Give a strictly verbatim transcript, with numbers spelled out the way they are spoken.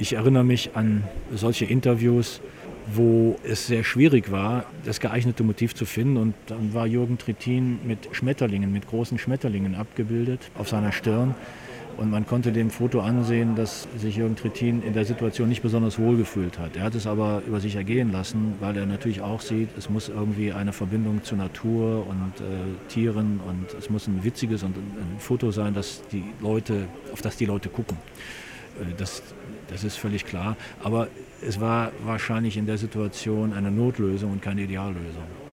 Ich erinnere mich an solche Interviews, wo es sehr schwierig war, das geeignete Motiv zu finden. Und dann war Jürgen Trittin mit Schmetterlingen, mit großen Schmetterlingen abgebildet auf seiner Stirn. Und man konnte dem Foto ansehen, dass sich Jürgen Trittin in der Situation nicht besonders wohl gefühlt hat. Er hat es aber über sich ergehen lassen, weil er natürlich auch sieht, es muss irgendwie eine Verbindung zur Natur und äh, Tieren und es muss ein witziges und ein Foto sein, dass die Leute, auf das die Leute gucken. Äh, das, das ist völlig klar. Aber es war wahrscheinlich in der Situation eine Notlösung und keine Ideallösung.